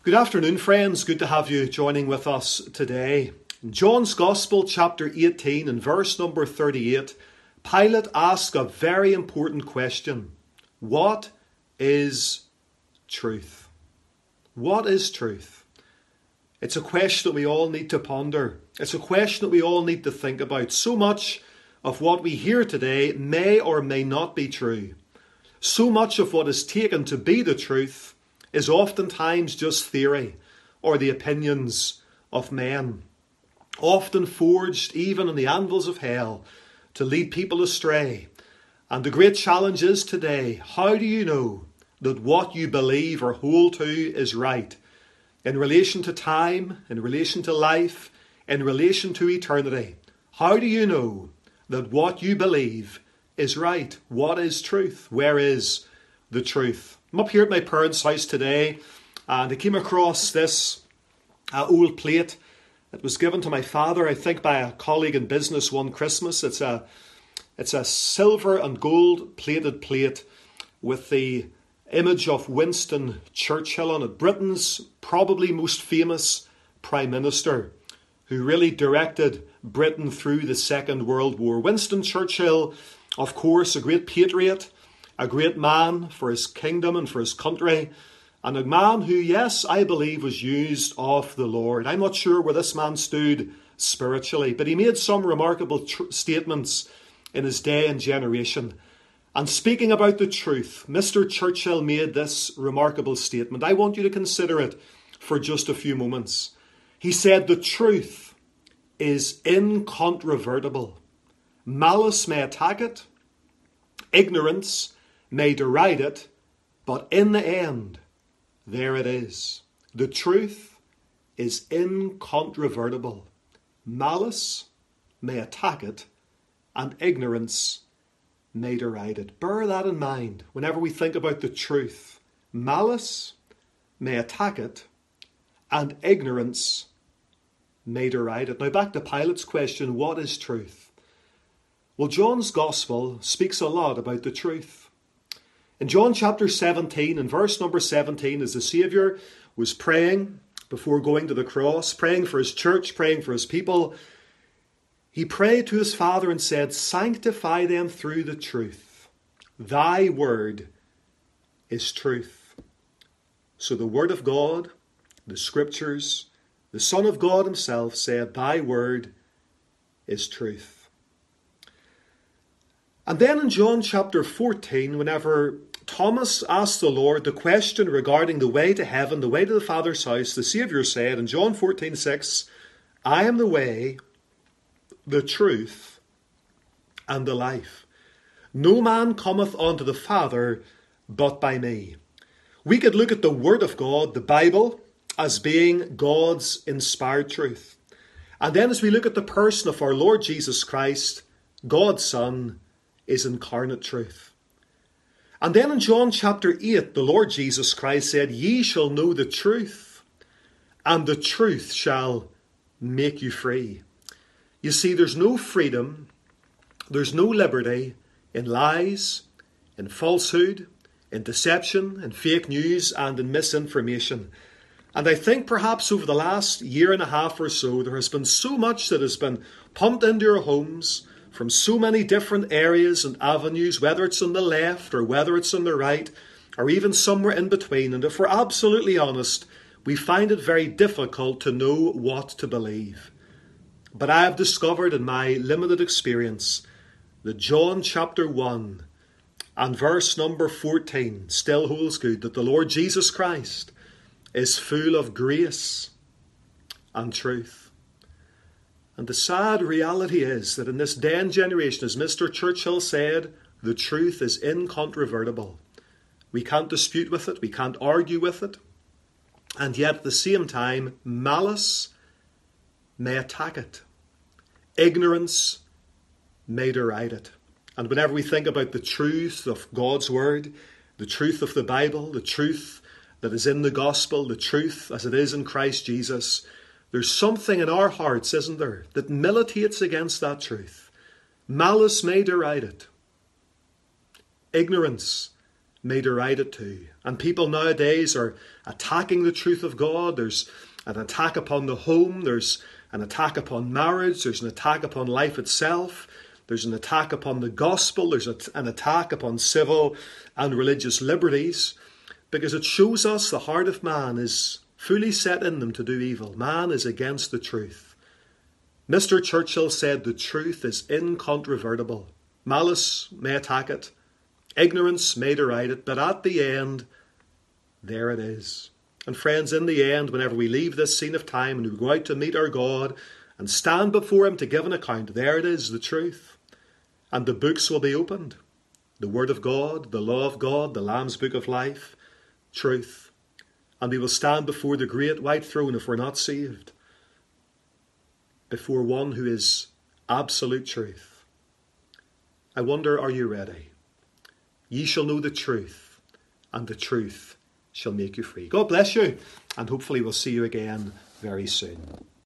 Good afternoon, friends. Good to have you joining with us today. In John's Gospel, chapter 18 and verse number 38, Pilate asked a very important question. What is truth? What is truth? It's a question that we all need to ponder. It's a question that we all need to think about. So much of what we hear today may or may not be true. So much of what is taken to be the truth is oftentimes just theory or the opinions of men, often forged even on the anvils of hell to lead people astray. And the great challenge is today, how do you know that what you believe or hold to is right in relation to time, in relation to life, in relation to eternity? How do you know that what you believe is right? What is truth? Where is the truth? I'm up here at my parents' house today and I came across this old plate that was given to my father, I think by a colleague in business one Christmas. It's a silver and gold plated plate with the image of Winston Churchill on it, Britain's probably most famous Prime Minister, who really directed Britain through the Second World War. Winston Churchill, of course, a great patriot, a great man for his kingdom and for his country, and a man who, yes, I believe was used of the Lord. I'm not sure where this man stood spiritually, but he made some remarkable statements in his day and generation. And speaking about the truth, Mr. Churchill made this remarkable statement. I want you to consider it for just a few moments. He said, "The truth is incontrovertible. Malice may attack it, ignorance may deride it, but in the end, there it is. The truth is incontrovertible. Malice may attack it, and ignorance may deride it." Bear that in mind whenever we think about the truth. Malice may attack it, and ignorance may deride it. Now back to Pilate's question, what is truth? Well, John's Gospel speaks a lot about the truth. In John chapter 17 and verse number 17, as the Saviour was praying before going to the cross, praying for his church, praying for his people, he prayed to his Father and said, "Sanctify them through the truth. Thy word is truth." So the word of God, the scriptures, the Son of God himself said, "Thy word is truth." And then in John chapter 14, whenever Thomas asked the Lord the question regarding the way to heaven, the way to the Father's house, the Saviour said in John 14:6, "I am the way, the truth, and the life. No man cometh unto the Father but by me." We could look at the Word of God, the Bible, as being God's inspired truth. And then as we look at the person of our Lord Jesus Christ, God's Son, is incarnate truth. And then in John chapter 8, the Lord Jesus Christ said, "Ye shall know the truth, and the truth shall make you free." You see, there's no freedom, there's no liberty in lies, in falsehood, in deception, in fake news, and in misinformation. And I think perhaps over the last year and a half or so, there has been so much that has been pumped into your homes from so many different areas and avenues, whether it's on the left or whether it's on the right, or even somewhere in between. And if we're absolutely honest, we find it very difficult to know what to believe. But I have discovered in my limited experience that John chapter 1 and verse number 14 still holds good, that the Lord Jesus Christ is full of grace and truth. And the sad reality is that in this day and generation, as Mr. Churchill said, the truth is incontrovertible. We can't dispute with it, we can't argue with it, and yet at the same time, malice may attack it. Ignorance may deride it. And whenever we think about the truth of God's Word, the truth of the Bible, the truth that is in the Gospel, the truth as it is in Christ Jesus, there's something in our hearts, isn't there, that militates against that truth. Malice may deride it. Ignorance may deride it too. And people nowadays are attacking the truth of God. There's an attack upon the home. There's an attack upon marriage. There's an attack upon life itself. There's an attack upon the gospel. There's an attack upon civil and religious liberties, because it shows us the heart of man is fully set in them to do evil. Man is against the truth. Mr. Churchill said the truth is incontrovertible. Malice may attack it. Ignorance may deride it. But at the end, there it is. And friends, in the end, whenever we leave this scene of time and we go out to meet our God and stand before him to give an account, there it is, the truth. And the books will be opened. The Word of God, the law of God, the Lamb's Book of Life, truth. And we will stand before the great white throne, if we're not saved, before one who is absolute truth. I wonder, are you ready? Ye shall know the truth, and the truth shall make you free. God bless you, and hopefully we'll see you again very soon.